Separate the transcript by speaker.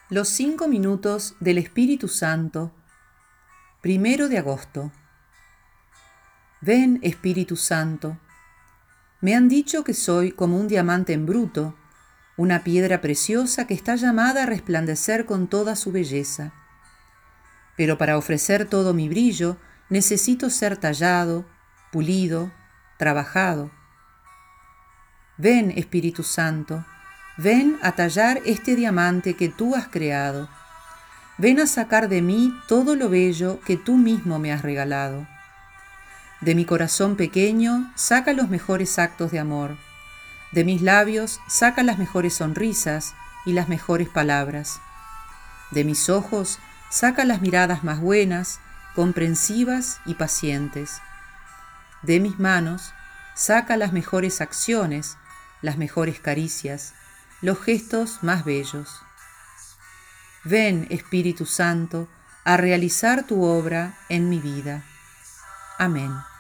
Speaker 1: Los 5 minutos del Espíritu Santo, 1 de agosto. Ven, Espíritu Santo. Me han dicho que soy como un diamante en bruto, una piedra preciosa que está llamada a resplandecer con toda su belleza. Pero para ofrecer todo mi brillo, necesito ser tallado, pulido, trabajado. Ven, Espíritu Santo, ven a tallar este diamante que tú has creado. Ven a sacar de mí todo lo bello que tú mismo me has regalado. De mi corazón pequeño, saca los mejores actos de amor. De mis labios, saca las mejores sonrisas y las mejores palabras. De mis ojos, saca las miradas más buenas, comprensivas y pacientes. De mis manos, saca las mejores acciones, las mejores caricias, los gestos más bellos. Ven, Espíritu Santo, a realizar tu obra en mi vida. Amén.